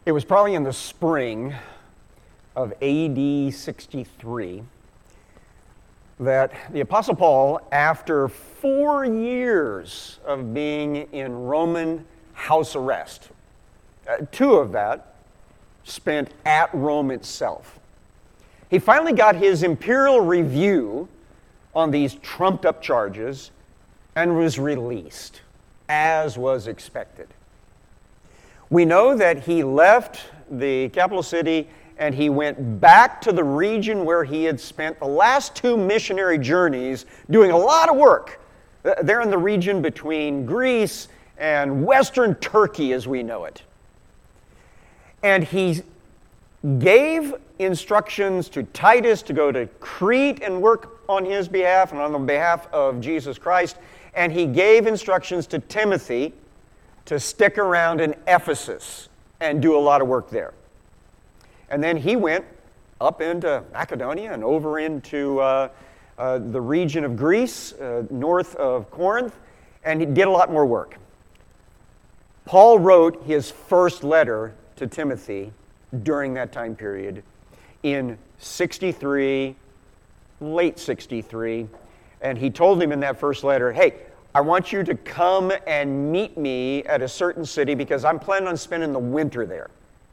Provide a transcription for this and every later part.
It was probably in the spring of AD 63 that the Apostle Paul, after 4 years of being in Roman house arrest, 2 of that spent at Rome itself, he finally got his imperial review on these trumped-up charges and was released, as was expected. We know that he left the capital city and he went back to the region where he had spent the last 2 missionary journeys doing a lot of work. They're in the region between Greece and Western Turkey as we know it. And he gave instructions to Titus to go to Crete and work on his behalf and on the behalf of Jesus Christ. And he gave instructions to Timothy to stick around in Ephesus and do a lot of work there. And then he went up into Macedonia and over into the region of Greece, north of Corinth, and he did a lot more work. Paul wrote his first letter to Timothy during that time period in 63, late 63, and he told him in that first letter, hey, I want you to come and meet me at a certain city because I'm planning on spending the winter there.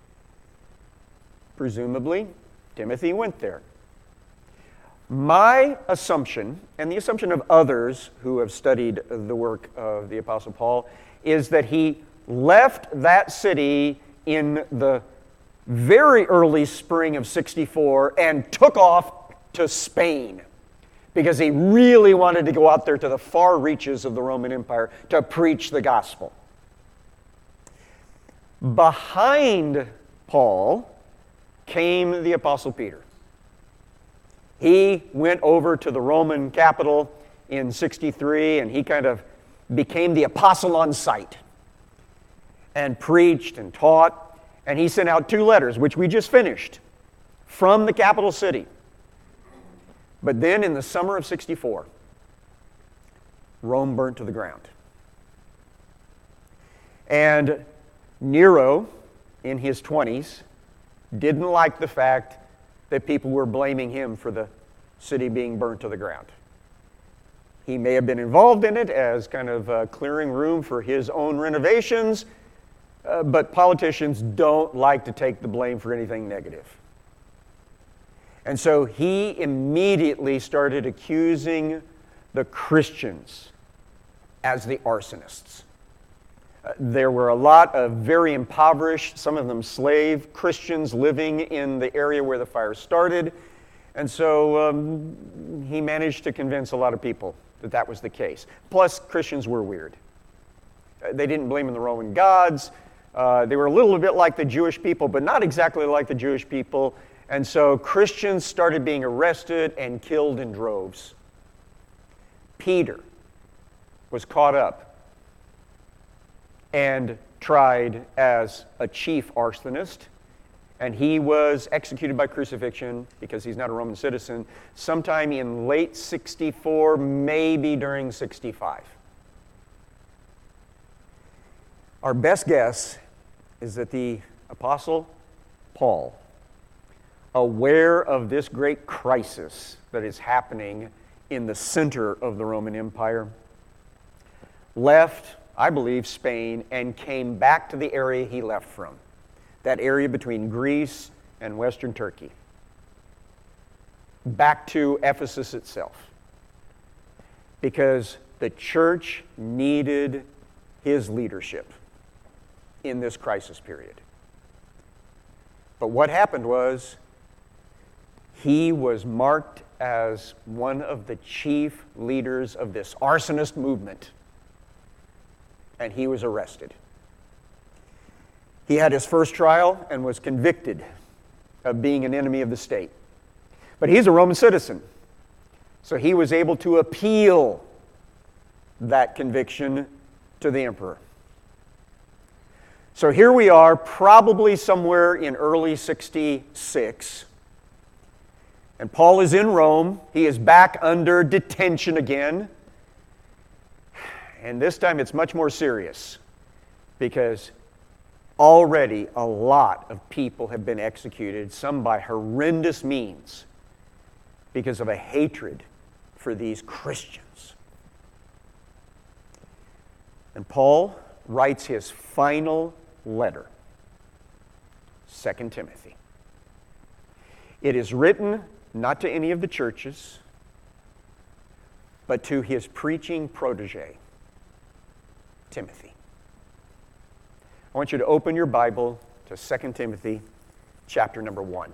Presumably, Timothy went there. My assumption, and the assumption of others who have studied the work of the Apostle Paul, is that he left that city in the very early spring of 64 and took off to Spain because he really wanted to go out there to the far reaches of the Roman Empire to preach the gospel. Behind Paul came the Apostle Peter. He went over to the Roman capital in 63 and he kind of became the apostle on site and preached and taught, and he sent out 2 letters, which we just finished, from the capital city. But then in the summer of 64, Rome burnt to the ground. And Nero, in his 20s, didn't like the fact that people were blaming him for the city being burnt to the ground. He may have been involved in it as kind of clearing room for his own renovations, but politicians don't like to take the blame for anything negative. And so he immediately started accusing the Christians as the arsonists. There were a lot of very impoverished, some of them slave Christians living in the area where the fire started. And so he managed to convince a lot of people that that was the case. Plus, Christians were weird. They didn't believe in the Roman gods. They were a little bit like the Jewish people, but not exactly like the Jewish people. And so Christians started being arrested and killed in droves. Peter was caught up and tried as a chief arsonist, and he was executed by crucifixion because he's not a Roman citizen sometime in late 64, maybe during 65. Our best guess is that the Apostle Paul, aware of this great crisis that is happening in the center of the Roman Empire, left, I believe, Spain and came back to the area he left from, that area between Greece and Western Turkey, back to Ephesus itself, because the church needed his leadership in this crisis period. But what happened was, he was marked as one of the chief leaders of this arsonist movement, and he was arrested. He had his first trial and was convicted of being an enemy of the state. But he's a Roman citizen, so he was able to appeal that conviction to the emperor. So here we are, probably somewhere in early 66, and Paul is in Rome. He is back under detention again. And this time it's much more serious because already a lot of people have been executed, some by horrendous means, because of a hatred for these Christians. And Paul writes his final letter, 2 Timothy. It is written not to any of the churches, but to his preaching protege, Timothy. I want you to open your Bible to 2 Timothy chapter number 1.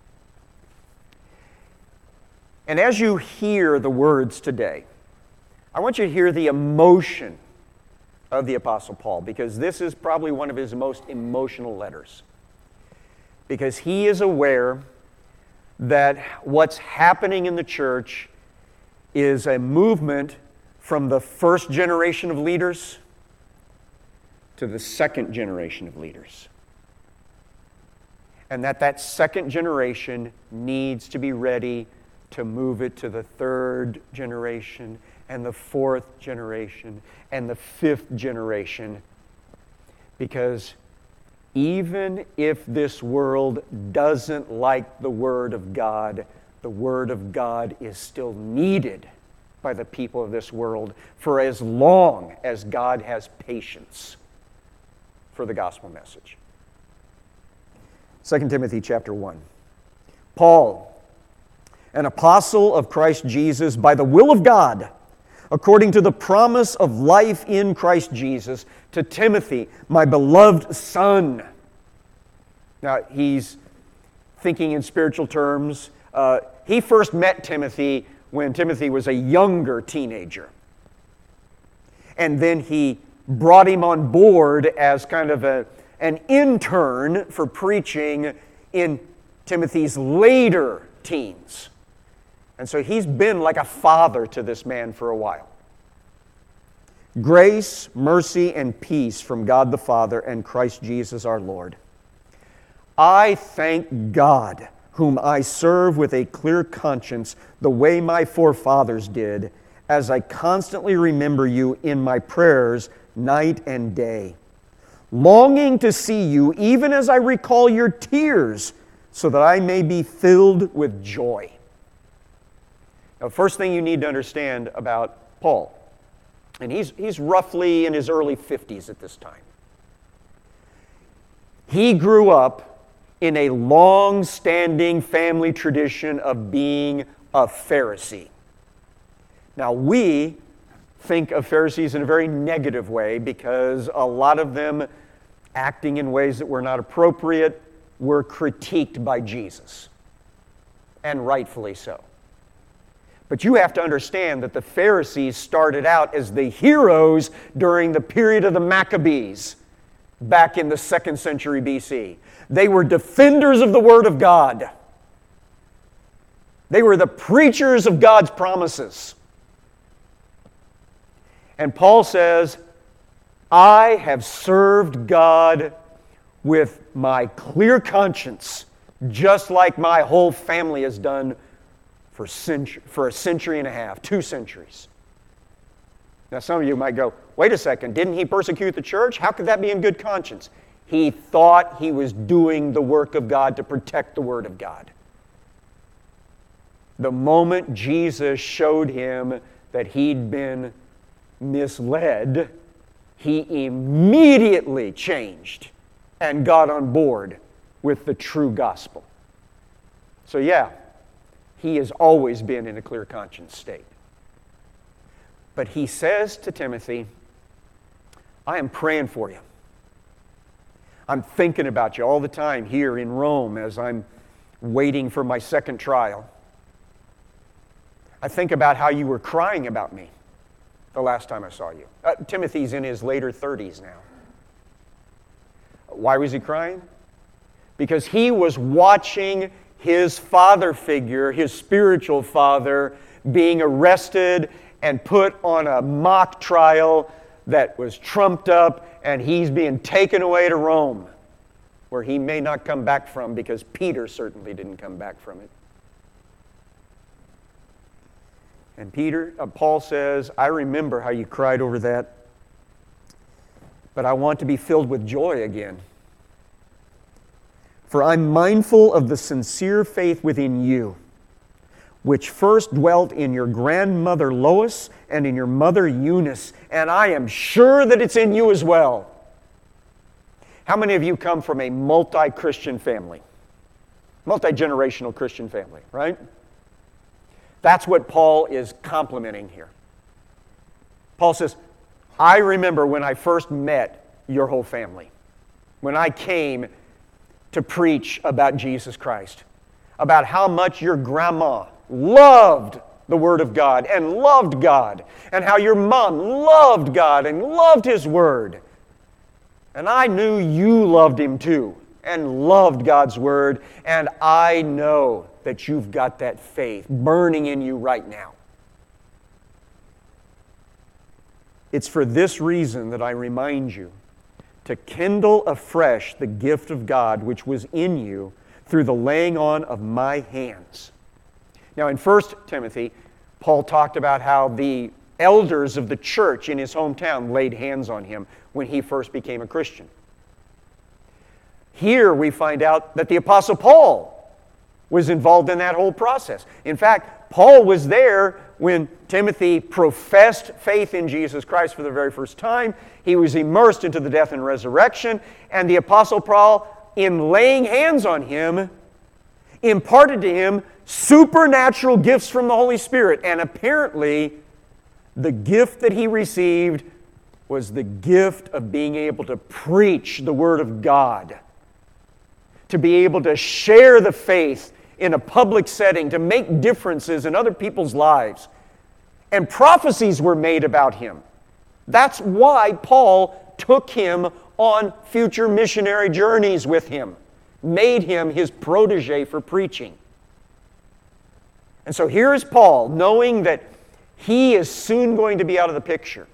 And as you hear the words today, I want you to hear the emotion of the Apostle Paul, because this is probably one of his most emotional letters. Because he is aware that what's happening in the church is a movement from the first generation of leaders to the second generation of leaders. And that second generation needs to be ready to move it to the third generation and the fourth generation and the fifth generation. Because even if this world doesn't like the Word of God is still needed by the people of this world for as long as God has patience for the gospel message. 2 Timothy chapter 1. Paul, an apostle of Christ Jesus by the will of God, according to the promise of life in Christ Jesus, to Timothy, my beloved son. Now, he's thinking in spiritual terms. He first met Timothy when Timothy was a younger teenager. And then he brought him on board as kind of an intern for preaching in Timothy's later teens. And so he's been like a father to this man for a while. Grace, mercy, and peace from God the Father and Christ Jesus our Lord. I thank God, whom I serve with a clear conscience, the way my forefathers did, as I constantly remember you in my prayers night and day, longing to see you even as I recall your tears, so that I may be filled with joy. Now, first thing you need to understand about Paul, and he's roughly in his early 50s at this time. He grew up in a long-standing family tradition of being a Pharisee. Now, we think of Pharisees in a very negative way because a lot of them, acting in ways that were not appropriate, were critiqued by Jesus, and rightfully so. But you have to understand that the Pharisees started out as the heroes during the period of the Maccabees back in the 2nd century BC. They were defenders of the Word of God. They were the preachers of God's promises. And Paul says, I have served God with my clear conscience, just like my whole family has done for a century and a half, 2 centuries. Now some of you might go, wait a second, didn't he persecute the church? How could that be in good conscience? He thought he was doing the work of God to protect the Word of God. The moment Jesus showed him that he'd been misled, he immediately changed and got on board with the true gospel. So yeah, he has always been in a clear conscience state. But he says to Timothy, I am praying for you. I'm thinking about you all the time here in Rome as I'm waiting for my second trial. I think about how you were crying about me the last time I saw you. Timothy's in his later 30s now. Why was he crying? Because he was watching his father figure, his spiritual father, being arrested and put on a mock trial that was trumped up, and he's being taken away to Rome, where he may not come back from, because Peter certainly didn't come back from it. And Paul says, I remember how you cried over that, but I want to be filled with joy again. For I'm mindful of the sincere faith within you, which first dwelt in your grandmother Lois and in your mother Eunice, and I am sure that it's in you as well. How many of you come from a multi-Christian family? Multi-generational Christian family, right? That's what Paul is complimenting here. Paul says, I remember when I first met your whole family, when I came to preach about Jesus Christ, about how much your grandma loved the Word of God and loved God, and how your mom loved God and loved His Word. And I knew you loved Him too and loved God's Word, and I know that you've got that faith burning in you right now. It's for this reason that I remind you to kindle afresh the gift of God which was in you through the laying on of my hands. Now in 1 Timothy, Paul talked about how the elders of the church in his hometown laid hands on him when he first became a Christian. Here we find out that the Apostle Paul was involved in that whole process. In fact, Paul was there when Timothy professed faith in Jesus Christ for the very first time. He was immersed into the death and resurrection, and the Apostle Paul, in laying hands on him, imparted to him supernatural gifts from the Holy Spirit. And apparently, the gift that he received was the gift of being able to preach the Word of God, to be able to share the faith in a public setting, to make differences in other people's lives. And prophecies were made about him. That's why Paul took him on future missionary journeys with him, made him his protege for preaching. And so here is Paul, knowing that he is soon going to be out of the picture,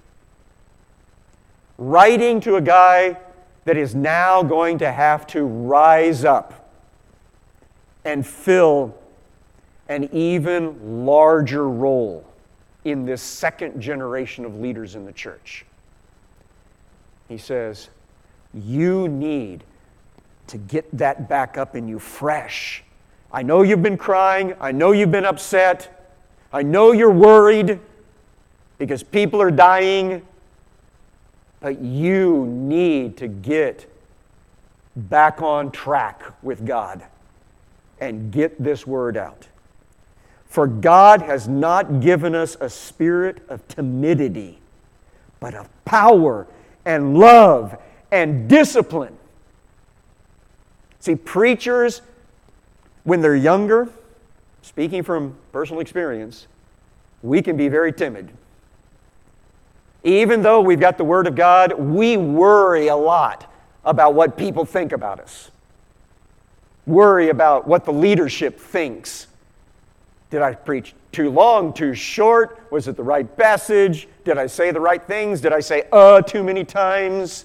writing to a guy that is now going to have to rise up and fill an even larger role in this second generation of leaders in the church. He says, you need to get that back up in you fresh. I know you've been crying. I know you've been upset. I know you're worried because people are dying. But you need to get back on track with God and get this word out. For God has not given us a spirit of timidity, but of power and love and discipline. See, preachers, when they're younger, speaking from personal experience, we can be very timid. Even though we've got the Word of God, we worry a lot about what people think about us. Worry about what the leadership thinks. Did I preach too long, too short? Was it the right message? Did I say the right things? Did I say too many times?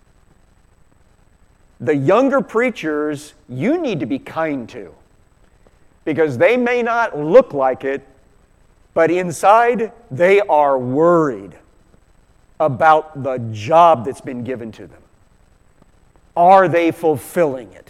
The younger preachers, you need to be kind to, because they may not look like it, but inside they are worried about the job that's been given to them. Are they fulfilling it?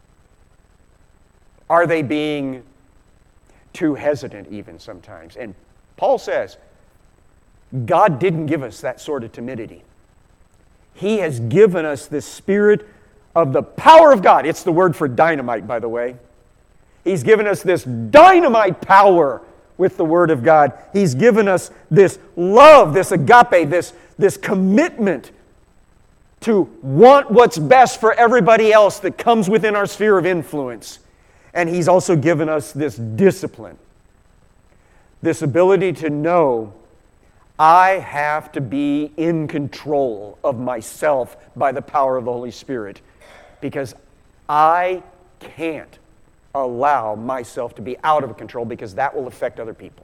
Are they being too hesitant even sometimes? And Paul says, God didn't give us that sort of timidity. He has given us this spirit of the power of God. It's the word for dynamite, by the way. He's given us this dynamite power with the Word of God. He's given us this love, this agape, this commitment to want what's best for everybody else that comes within our sphere of influence. And He's also given us this discipline, this ability to know I have to be in control of myself by the power of the Holy Spirit, because I can't allow myself to be out of control, because that will affect other people.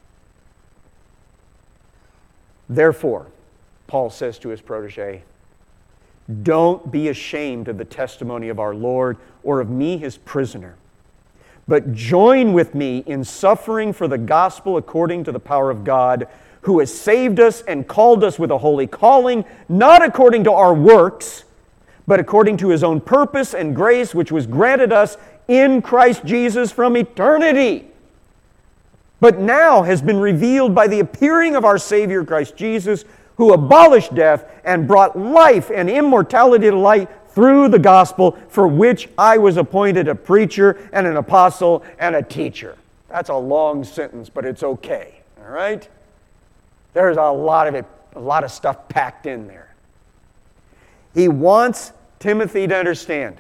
Therefore, Paul says to his protege, don't be ashamed of the testimony of our Lord or of me, his prisoner, but join with me in suffering for the gospel according to the power of God, who has saved us and called us with a holy calling, not according to our works, but according to His own purpose and grace, which was granted us in Christ Jesus from eternity, but now has been revealed by the appearing of our Savior Christ Jesus, who abolished death and brought life and immortality to light through the gospel, for which I was appointed a preacher and an apostle and a teacher. That's a long sentence, but it's okay, all right? There's a lot of stuff packed in there. He wants Timothy to understand,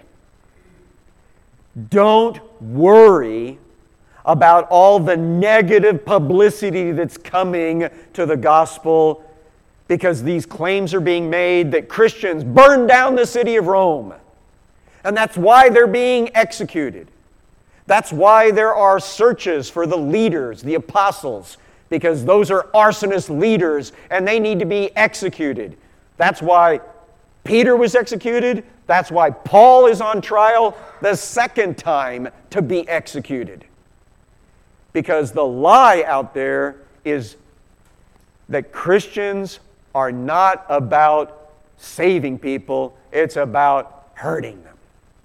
don't worry about all the negative publicity that's coming to the gospel, because these claims are being made that Christians burned down the city of Rome. And that's why they're being executed. That's why there are searches for the leaders, the apostles, because those are arsonist leaders and they need to be executed. That's why Peter was executed. That's why Paul is on trial the second time to be executed. Because the lie out there is that Christians are not about saving people, it's about hurting them.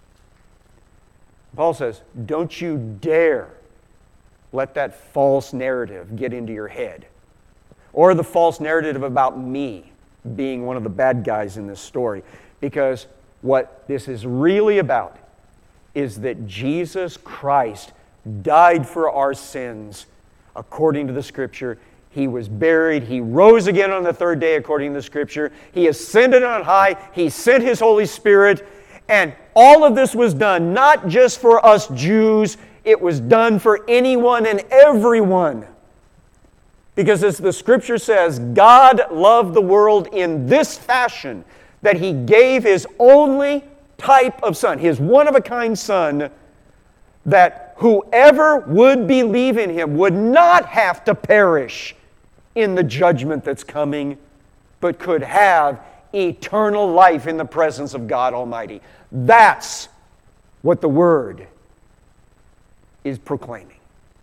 Paul says, don't you dare let that false narrative get into your head. Or the false narrative about me being one of the bad guys in this story. Because what this is really about is that Jesus Christ died for our sins according to the Scripture. He was buried. He rose again on the third day according to the Scripture. He ascended on high. He sent His Holy Spirit. And all of this was done not just for us Jews. It was done for anyone and everyone. Because as the Scripture says, God loved the world in this fashion, that He gave His only type of Son, His one-of-a-kind Son, that whoever would believe in Him would not have to perish in the judgment that's coming, but could have eternal life in the presence of God Almighty. That's what the Word is proclaiming.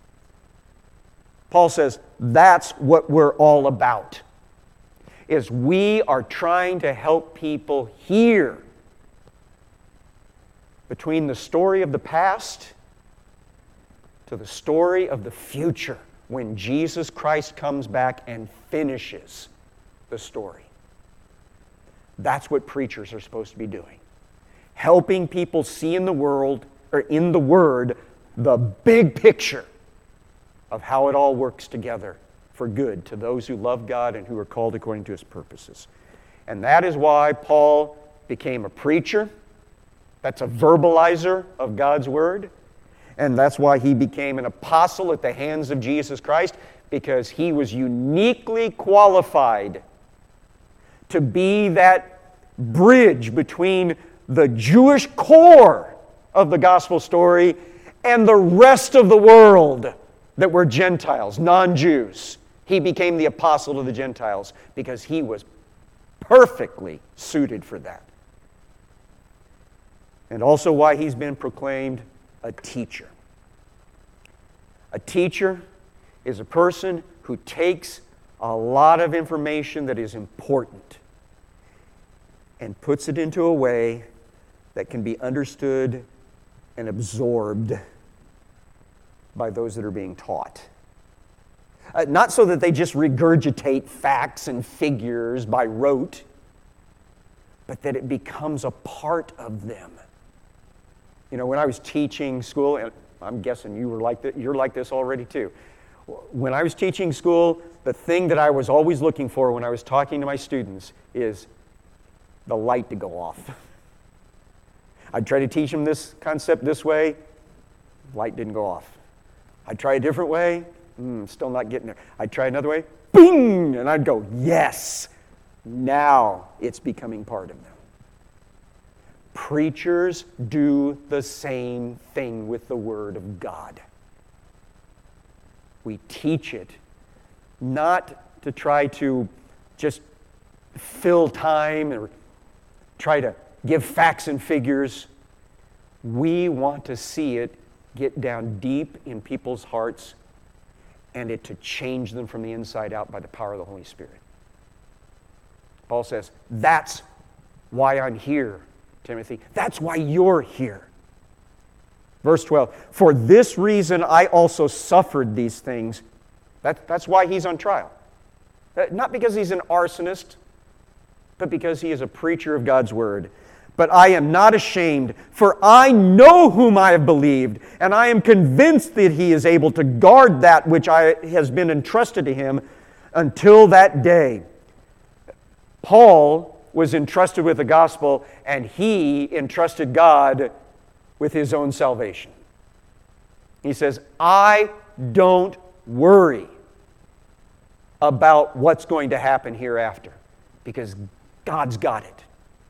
Paul says that's what we're all about, is we are trying to help people hear between the story of the past to the story of the future when Jesus Christ comes back and finishes the story. That's what preachers are supposed to be doing. Helping people see in the world, or in the Word, the big picture of how it all works together for good to those who love God and who are called according to His purposes. And that is why Paul became a preacher. That's a verbalizer of God's Word. And that's why he became an apostle at the hands of Jesus Christ, because he was uniquely qualified to be that bridge between the Jewish core of the gospel story and the rest of the world that were Gentiles, non-Jews. He became the apostle to the Gentiles because he was perfectly suited for that. And also why he's been proclaimed a teacher. A teacher is a person who takes a lot of information that is important and puts it into a way that can be understood and absorbed by those that are being taught. Not so that they just regurgitate facts and figures by rote, but that it becomes a part of them. You know, when I was teaching school, and I'm guessing you're like this already too. When I was teaching school, the thing that I was always looking for when I was talking to my students is the light to go off. I'd try to teach them this concept this way, light didn't go off. I'd try a different way, still not getting there. I'd try another way, bing, and I'd go, yes, now it's becoming part of them. Preachers do the same thing with the Word of God. We teach it not to try to just fill time or try to give facts and figures. We want to see it get down deep in people's hearts and it to change them from the inside out by the power of the Holy Spirit. Paul says, that's why I'm here Timothy. That's why you're here. Verse 12, for this reason I also suffered these things. That's why he's on trial. Not because he's an arsonist, but because he is a preacher of God's word. But I am not ashamed, for I know whom I have believed, and I am convinced that he is able to guard that which has been entrusted to him until that day. Paul was entrusted with the gospel, and he entrusted God with his own salvation. He says, I don't worry about what's going to happen hereafter, because God's got it.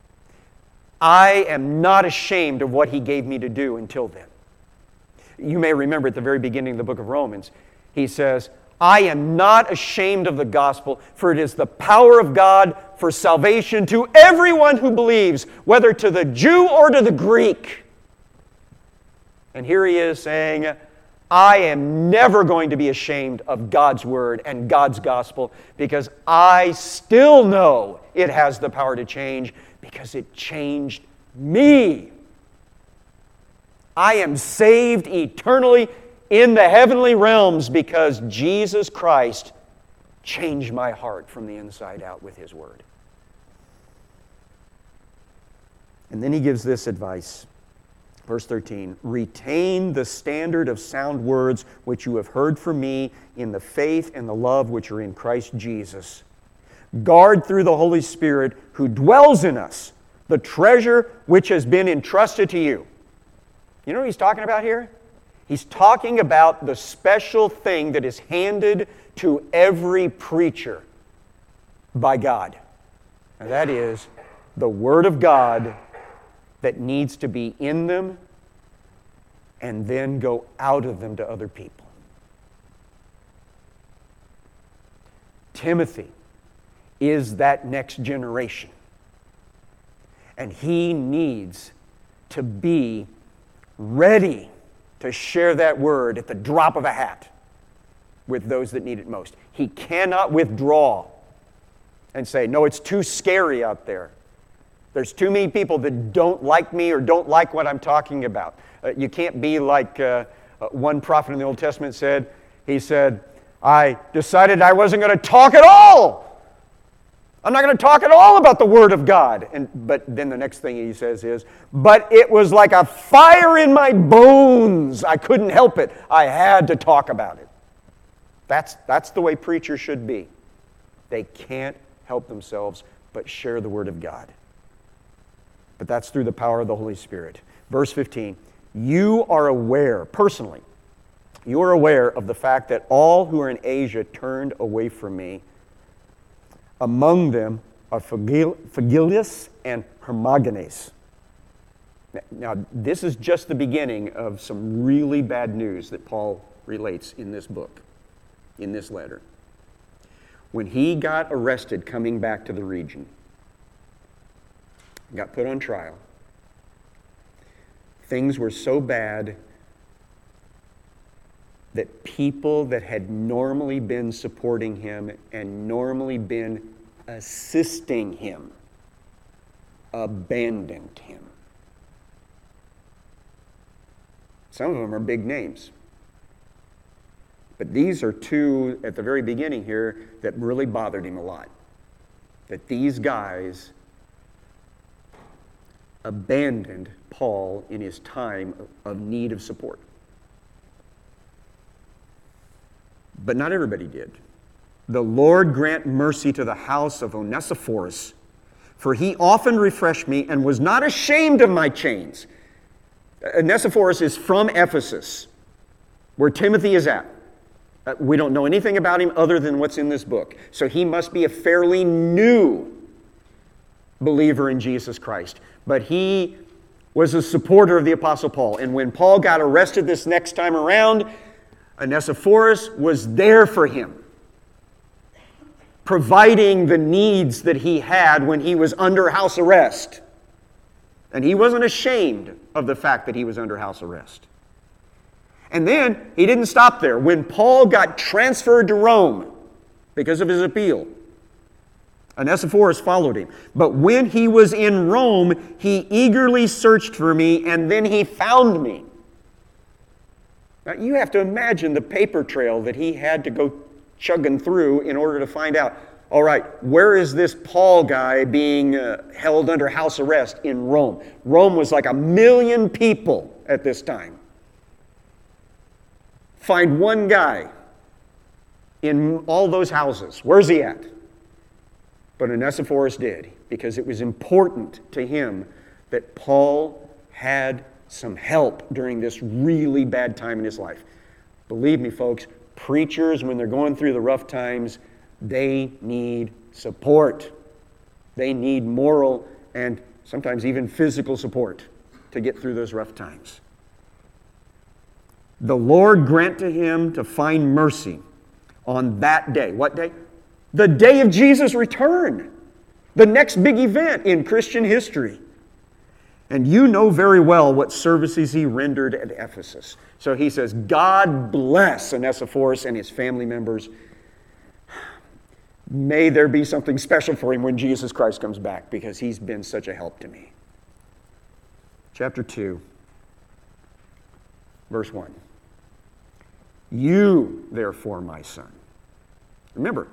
I am not ashamed of what he gave me to do until then. You may remember at the very beginning of the book of Romans, he says, I am not ashamed of the gospel, for it is the power of God for salvation to everyone who believes, whether to the Jew or to the Greek. And here he is saying, I am never going to be ashamed of God's word and God's gospel, because I still know it has the power to change, because it changed me. I am saved eternally in the heavenly realms because Jesus Christ changed my heart from the inside out with his word. And then he gives this advice. Verse 13, retain the standard of sound words which you have heard from me in the faith and the love which are in Christ Jesus. Guard through the Holy Spirit who dwells in us the treasure which has been entrusted to you. You know what he's talking about here? He's talking about the special thing that is handed to every preacher by God. And that is the Word of God that needs to be in them and then go out of them to other people. Timothy is that next generation. And he needs to be ready to share that word at the drop of a hat with those that need it most. He cannot withdraw and say, no, it's too scary out there. There's too many people that don't like me or don't like what I'm talking about. You can't be like one prophet in the Old Testament said. He said, I decided I wasn't going to talk at all. I'm not going to talk at all about the Word of God. But then the next thing he says is, but it was like a fire in my bones. I couldn't help it. I had to talk about it. That's the way preachers should be. They can't help themselves but share the Word of God. But that's through the power of the Holy Spirit. Verse 15, you are aware, personally, you are aware of the fact that all who are in Asia turned away from me. Among them are Phygellus and Hermogenes. Now, this is just the beginning of some really bad news that Paul relates in this book, in this letter. When he got arrested coming back to the region, got put on trial, things were so bad that people that had normally been supporting him and normally been assisting him abandoned him. Some of them are big names. But these are two at the very beginning here that really bothered him a lot. That these guys abandoned Paul in his time of need of support. But not everybody did. The Lord grant mercy to the house of Onesiphorus, for he often refreshed me and was not ashamed of my chains. Onesiphorus is from Ephesus, where Timothy is at. We don't know anything about him other than what's in this book. So he must be a fairly new believer in Jesus Christ. But he was a supporter of the Apostle Paul. And when Paul got arrested this next time around, Onesiphorus was there for him, providing the needs that he had when he was under house arrest. And he wasn't ashamed of the fact that he was under house arrest. And then he didn't stop there. When Paul got transferred to Rome because of his appeal, Onesiphorus followed him. But when he was in Rome, he eagerly searched for me, and then he found me. Now, you have to imagine the paper trail that he had to go chugging through in order to find out, all right, where is this Paul guy being held under house arrest? In Rome. Rome was like 1 million people at this time. Find one guy in all those houses. Where's he at? But Onesiphorus did, because it was important to him that Paul had some help during this really bad time in his life. Believe me, folks, preachers, when they're going through the rough times, they need support. They need moral and sometimes even physical support to get through those rough times. The Lord grant to him to find mercy on that day. What day? The day of Jesus' return. The next big event in Christian history. And you know very well what services he rendered at Ephesus. So he says, God bless Onesiphorus and his family members. May there be something special for him when Jesus Christ comes back, because he's been such a help to me. Chapter 2, verse 1. You, therefore, my son. Remember,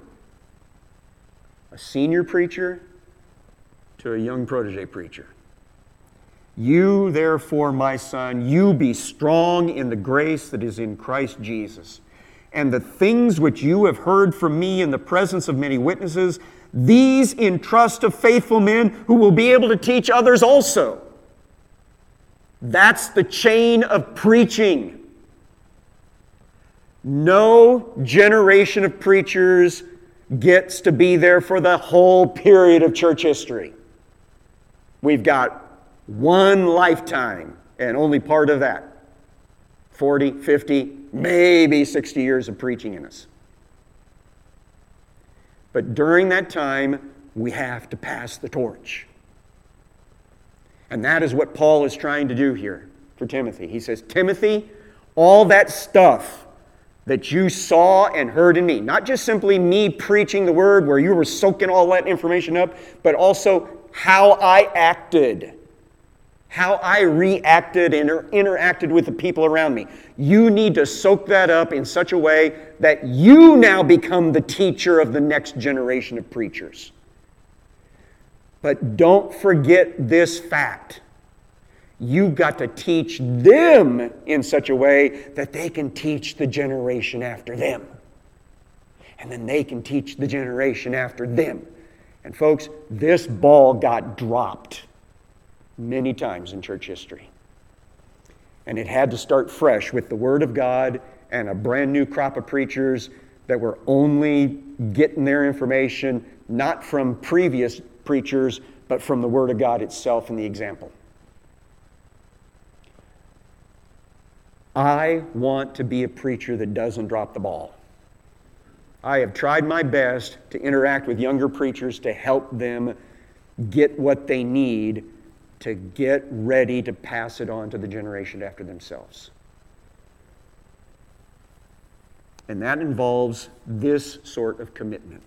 a senior preacher to a young protege preacher. You, therefore, my son, you be strong in the grace that is in Christ Jesus. And the things which you have heard from me in the presence of many witnesses, these entrust to faithful men who will be able to teach others also. That's the chain of preaching. No generation of preachers gets to be there for the whole period of church history. We've got one lifetime, and only part of that, 40, 50, maybe 60 years of preaching in us. But during that time, we have to pass the torch. And that is what Paul is trying to do here for Timothy. He says, Timothy, all that stuff that you saw and heard in me, not just simply me preaching the word where you were soaking all that information up, but also how I acted, how I reacted and interacted with the people around me. You need to soak that up in such a way that you now become the teacher of the next generation of preachers. But don't forget this fact. You've got to teach them in such a way that they can teach the generation after them. And then they can teach the generation after them. And folks, this ball got dropped many times in church history. And it had to start fresh with the Word of God and a brand new crop of preachers that were only getting their information not from previous preachers, but from the Word of God itself and the example. I want to be a preacher that doesn't drop the ball. I have tried my best to interact with younger preachers to help them get what they need to get ready to pass it on to the generation after themselves. And that involves this sort of commitment.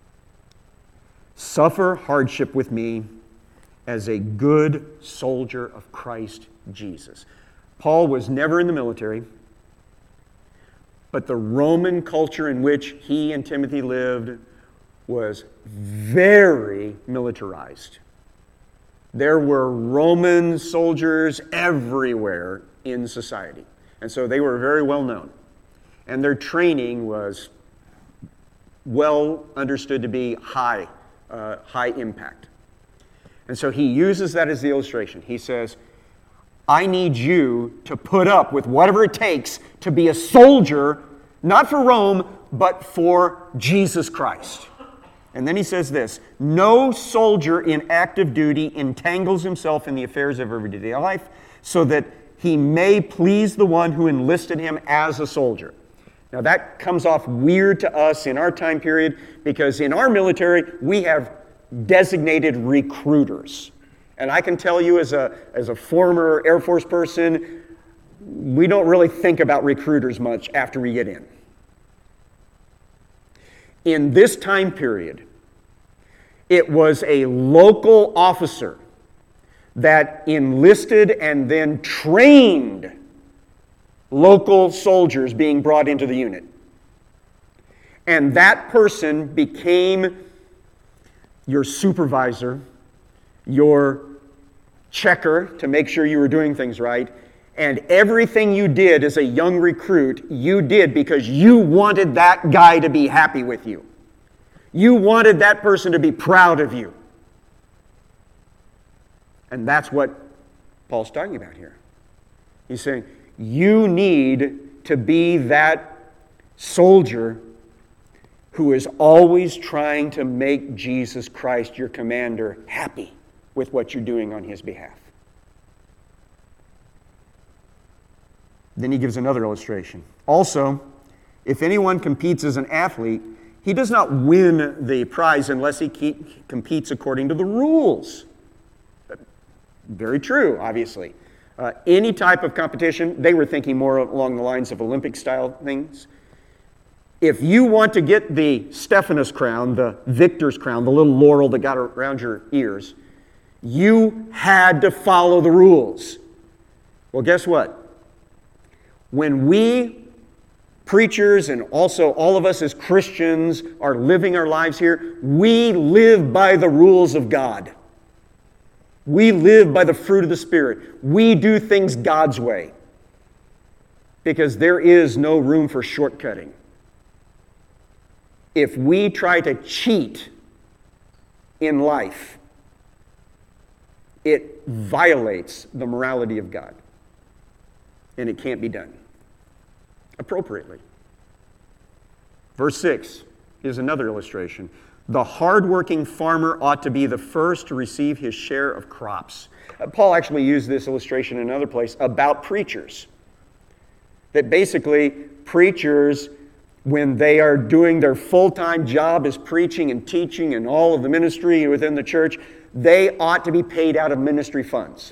Suffer hardship with me as a good soldier of Christ Jesus. Paul was never in the military, but the Roman culture in which he and Timothy lived was very militarized. There were Roman soldiers everywhere in society, and so they were very well known. And their training was well understood to be high impact. And so he uses that as the illustration. He says, I need you to put up with whatever it takes to be a soldier, not for Rome, but for Jesus Christ. And then he says this, no soldier in active duty entangles himself in the affairs of everyday life so that he may please the one who enlisted him as a soldier. Now that comes off weird to us in our time period because in our military we have designated recruiters. And I can tell you as a former Air Force person, we don't really think about recruiters much after we get in. In this time period, It was a local officer that enlisted and then trained local soldiers being brought into the unit. And that person became your supervisor, your checker to make sure you were doing things right. And everything you did as a young recruit, you did because you wanted that guy to be happy with you. You wanted that person to be proud of you. And that's what Paul's talking about here. He's saying, you need to be that soldier who is always trying to make Jesus Christ, your commander, happy with what you're doing on his behalf. Then he gives another illustration. Also, if anyone competes as an athlete, he does not win the prize unless he competes according to the rules. Very true, obviously. Any type of competition, they were thinking more along the lines of Olympic-style things. If you want to get the Stephanus crown, the victor's crown, the little laurel that got around your ears, you had to follow the rules. Well, guess what? When we preachers and also all of us as Christians are living our lives here, we live by the rules of God. We live by the fruit of the Spirit. We do things God's way because there is no room for shortcutting. If we try to cheat in life, it violates the morality of God. And it can't be done appropriately. Verse 6 is another illustration. The hardworking farmer ought to be the first to receive his share of crops. Paul actually used this illustration in another place about preachers. That basically, preachers, when they are doing their full-time job as preaching and teaching and all of the ministry within the church, they ought to be paid out of ministry funds.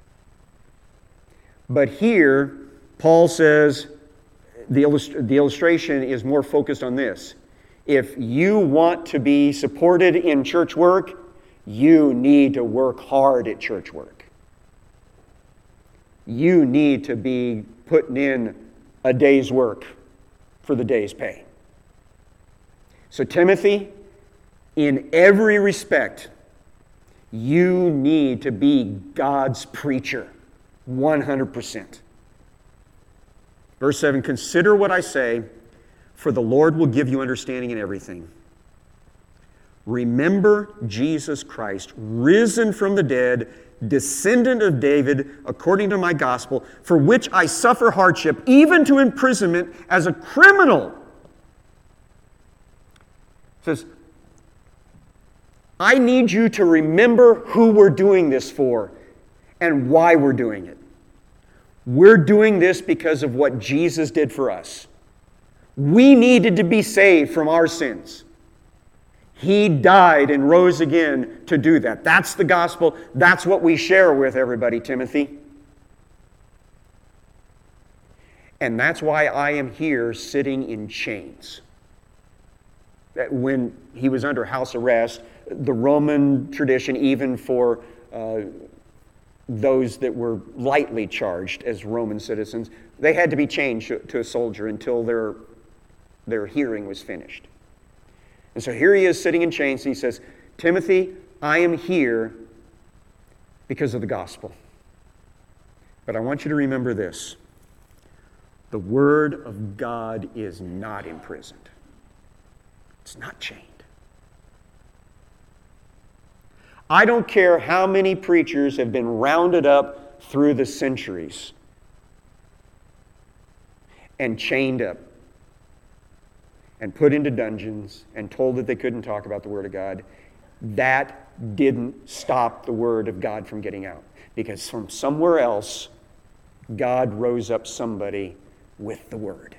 But here, Paul says the illustration is more focused on this. If you want to be supported in church work, you need to work hard at church work. You need to be putting in a day's work for the day's pay. So Timothy, in every respect, you need to be God's preacher, 100%. Verse 7, consider what I say, for the Lord will give you understanding in everything. Remember Jesus Christ, risen from the dead, descendant of David, according to my gospel, for which I suffer hardship, even to imprisonment as a criminal. It says, I need you to remember who we're doing this for and why we're doing it. We're doing this because of what Jesus did for us. We needed to be saved from our sins. He died and rose again to do that. That's the gospel. That's what we share with everybody, Timothy. And that's why I am here sitting in chains. When he was under house arrest, the Roman tradition, even for those that were lightly charged as Roman citizens, they had to be chained to a soldier until their hearing was finished. And so here he is sitting in chains, and he says, Timothy, I am here because of the gospel. But I want you to remember this. The Word of God is not imprisoned. It's not chained. I don't care how many preachers have been rounded up through the centuries and chained up and put into dungeons and told that they couldn't talk about the Word of God. That didn't stop the Word of God from getting out. Because from somewhere else, God rose up somebody with the Word.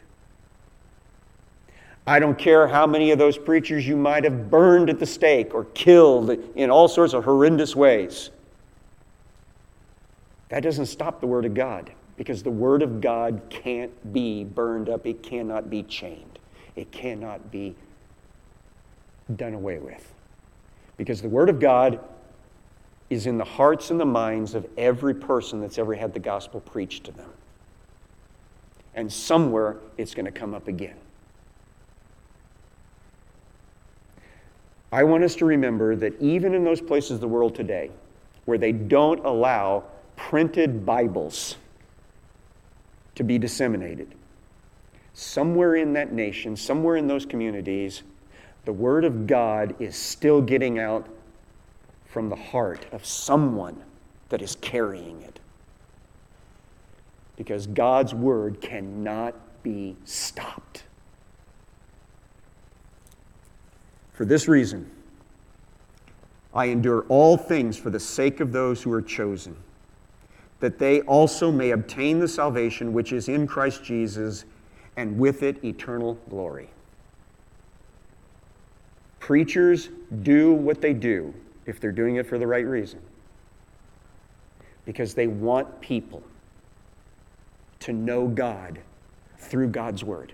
I don't care how many of those preachers you might have burned at the stake or killed in all sorts of horrendous ways. That doesn't stop the Word of God, because the Word of God can't be burned up. It cannot be chained. It cannot be done away with. Because the Word of God is in the hearts and the minds of every person that's ever had the gospel preached to them. And somewhere it's going to come up again. I want us to remember that even in those places of the world today where they don't allow printed Bibles to be disseminated, somewhere in that nation, somewhere in those communities, the Word of God is still getting out from the heart of someone that is carrying it. Because God's Word cannot be stopped. For this reason, I endure all things for the sake of those who are chosen, that they also may obtain the salvation which is in Christ Jesus, and with it eternal glory. Preachers do what they do if they're doing it for the right reason, because they want people to know God through God's Word.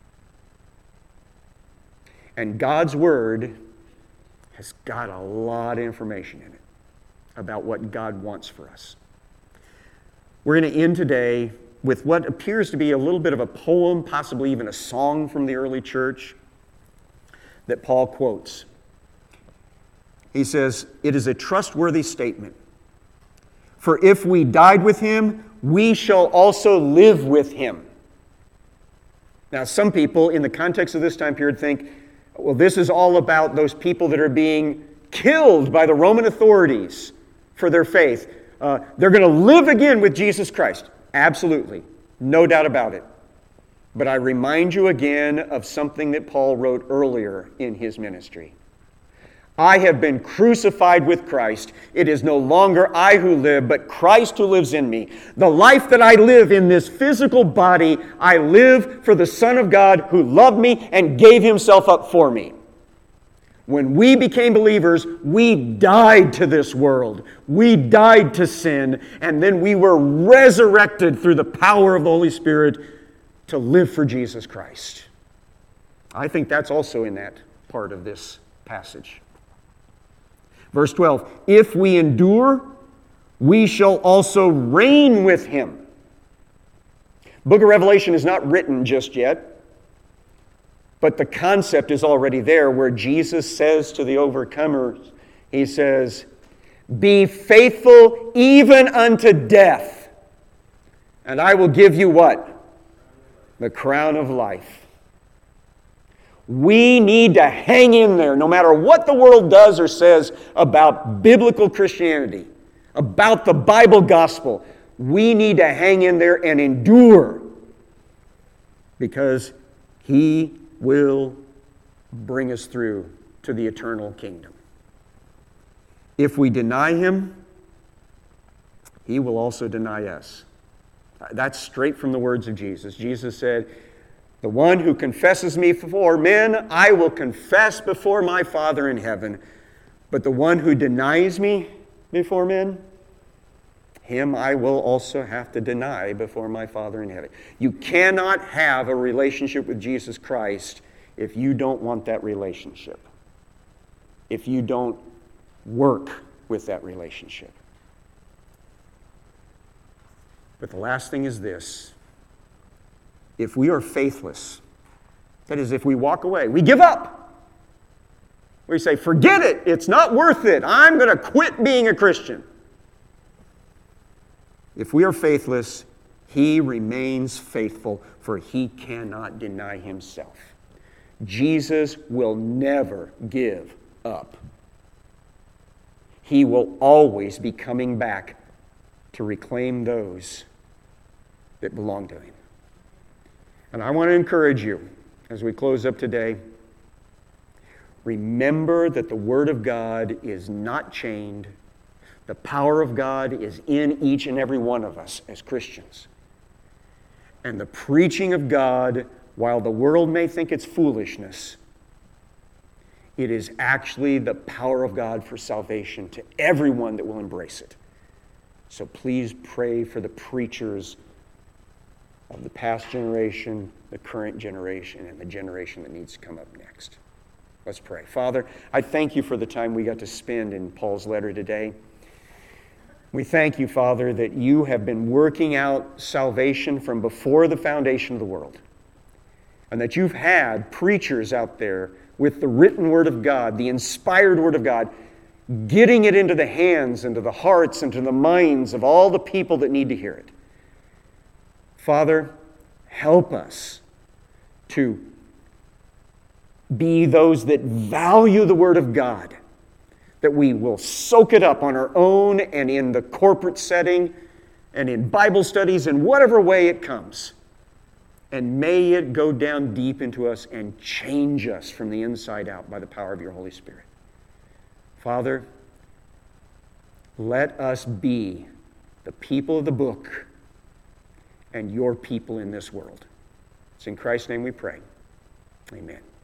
And God's Word has got a lot of information in it about what God wants for us. We're going to end today with what appears to be a little bit of a poem, possibly even a song from the early church that Paul quotes. He says, "It is a trustworthy statement. For if we died with him, we shall also live with him." Now, some people in the context of this time period think, well, this is all about those people that are being killed by the Roman authorities for their faith. They're going to live again with Jesus Christ. Absolutely. No doubt about it. But I remind you again of something that Paul wrote earlier in his ministry. "I have been crucified with Christ. It is no longer I who live, but Christ who lives in me. The life that I live in this physical body, I live for the Son of God who loved me and gave himself up for me." When we became believers, we died to this world. We died to sin, and then we were resurrected through the power of the Holy Spirit to live for Jesus Christ. I think that's also in that part of this passage. Verse 12, "If we endure, we shall also reign with him." Book of Revelation is not written just yet, but the concept is already there where Jesus says to the overcomers, he says, "Be faithful even unto death, and I will give you" what? The crown of life. We need to hang in there no matter what the world does or says about biblical Christianity, about the Bible gospel. We need to hang in there and endure, because he will bring us through to the eternal kingdom. If we deny him, he will also deny us. That's straight from the words of Jesus. Jesus said, "The one who confesses me before men, I will confess before my Father in heaven. But the one who denies me before men, him I will also have to deny before my Father in heaven." You cannot have a relationship with Jesus Christ if you don't want that relationship, if you don't work with that relationship. But the last thing is this. If we are faithless, that is, if we walk away, we give up. We say, "Forget it, it's not worth it. I'm going to quit being a Christian." If we are faithless, he remains faithful, for he cannot deny himself. Jesus will never give up. He will always be coming back to reclaim those that belong to him. And I want to encourage you, as we close up today, remember that the Word of God is not chained. The power of God is in each and every one of us as Christians. And the preaching of God, while the world may think it's foolishness, it is actually the power of God for salvation to everyone that will embrace it. So please pray for the preachers of the past generation, the current generation, and the generation that needs to come up next. Let's pray. Father, I thank you for the time we got to spend in Paul's letter today. We thank you, Father, that you have been working out salvation from before the foundation of the world, and that you've had preachers out there with the written Word of God, the inspired Word of God, getting it into the hands, into the hearts, into the minds of all the people that need to hear it. Father, help us to be those that value the Word of God, that we will soak it up on our own and in the corporate setting and in Bible studies in whatever way it comes. And may it go down deep into us and change us from the inside out by the power of your Holy Spirit. Father, let us be the people of the book and your people in this world. It's in Christ's name we pray. Amen.